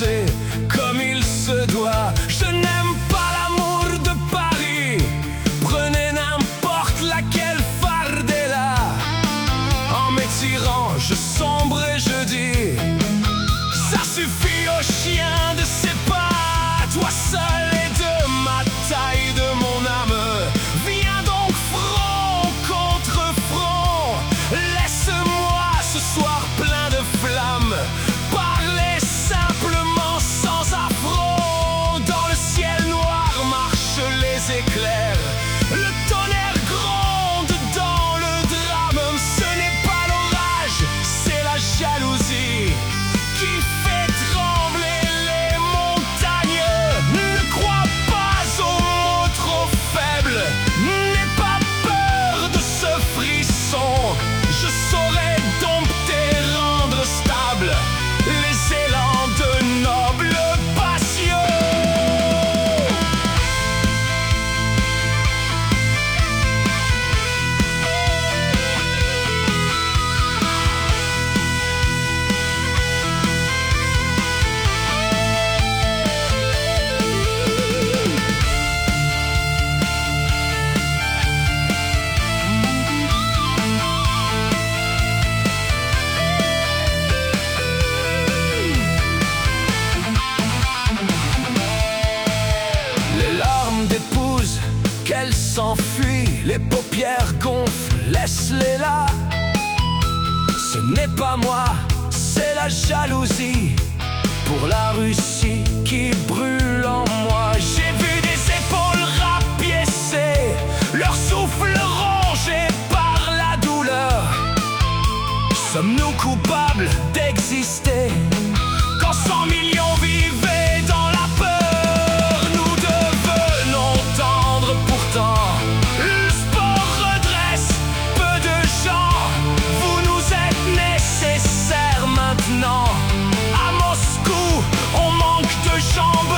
danser comme il se doit. Je n'aime pas l'amour de Paris. Prenez n'importe laquelle fardella. En m'étirant, je sombre et je dis: ça suffit aux chiens de ses pas. Toi seul est de ma taille, de mon âme. Viens donc front contre front. Laisse-moi ce soir plein de flammes parler simplement sans affront. Dans le ciel noir marchent les éclairs. Le tonnerre gronde dans le drame. Ce n'est pas l'orage, c'est la jalousie qui fait trembler les montagnes. Ne crois pas aux mots trop faibles. N'aie pas peur de ce frisson. Je saurai dompter, rendre stable les élans de noble passion. Qu'elle s'enfuit, les paupières gonflent, laisse-les là. Ce n'est pas moi, c'est la jalousie pour la Russie qui brûle en moi. J'ai vu des épaules rapiécées, leur souffle rongé par la douleur. Sommes-nous coupables d'exister quand 100 millions vivaient dans la peur? Nous devenons tendres pourtant. Le sport redresse peu de gens. Vous nous êtes nécessaires maintenant. À Moscou, on manque de jambes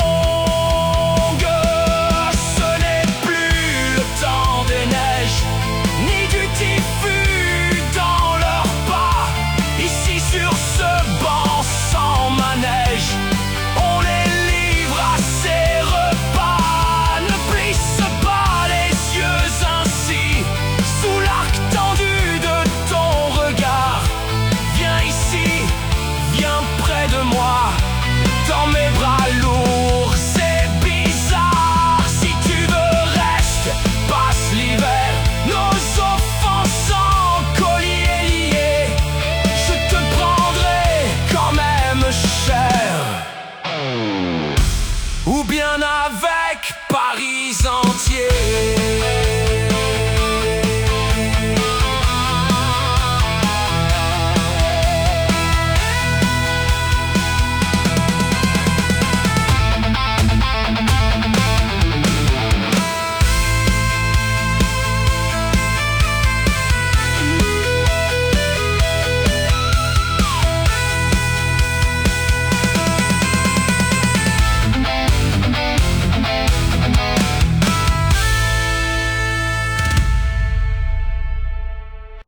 longues. Ce n'est plus le temps des neiges, ni du typhus dans leurs pas. Ici sur ce banc sans manège, on les livre à ces repas. Ne plisse pas les yeux ainsi sous l'arc tendu de ton regard. Viens ici, viens près de moi, dans mes bras lourds. C'est bizarre, si tu veux reste, passe l'hiver. Nos offenses en collier liés, je te prendrai quand même cher. Ou bien avec Paris entier.